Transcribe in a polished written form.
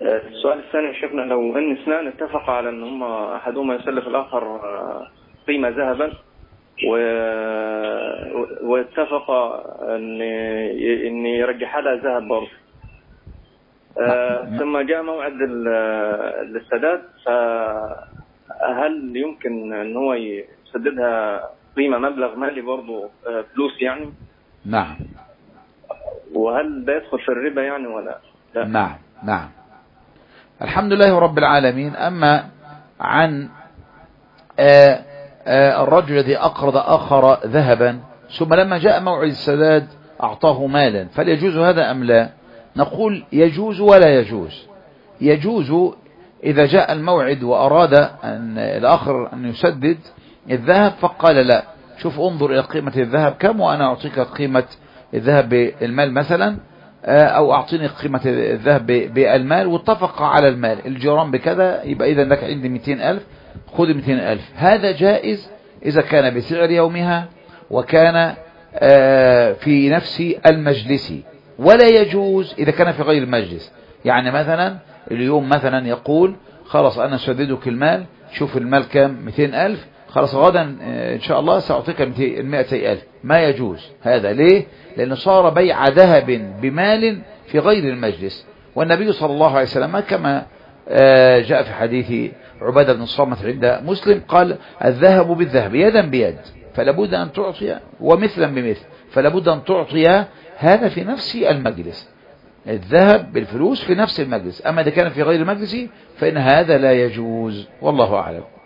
السؤال الثاني شفنا لو ان اثنان اتفق على ان هم احدهما يسلف الاخر قيمة ذهبا واتفق ان يرجح لها ذهب برضه، ثم جاء موعد السداد، فهل يمكن ان هو يسددها قيمة مبلغ مالي برضه فلوس يعني؟ نعم. وهل ده يدخل في الربا يعني ولا لا؟ نعم نعم. الحمد لله رب العالمين. أما عن الرجل الذي أقرض آخر ذهبا ثم لما جاء موعد السداد أعطاه مالا، فليجوز هذا أم لا؟ نقول يجوز ولا يجوز. يجوز إذا جاء الموعد وأراد أن الآخر أن يسدد الذهب فقال لا، شوف انظر إلى قيمة الذهب كم وأنا أعطيك قيمة الذهب بالمال مثلا، أو أعطيني قيمة الذهب بالمال، واتفق على المال الجيران بكذا، يبقى إذا لك عندي 200,000 خذ 200,000. هذا جائز إذا كان بسعر يومها وكان في نفس المجلس، ولا يجوز إذا كان في غير المجلس. يعني مثلا اليوم مثلا يقول خلاص أنا سددك المال، شوف المال كام 200,000، خلاص غدا إن شاء الله سأعطيك 200,000. ما يجوز هذا. ليه؟ لأنه صار بيع ذهب بمال في غير المجلس. والنبي صلى الله عليه وسلم كما جاء في حديث عبادة بن الصامت عند مسلم قال الذهب بالذهب يدا بيد، فلابد أن تعطي، ومثلا بمثل، فلابد أن تعطي هذا في نفس المجلس، الذهب بالفلوس في نفس المجلس. أما إذا كان في غير المجلس فإن هذا لا يجوز، والله أعلم.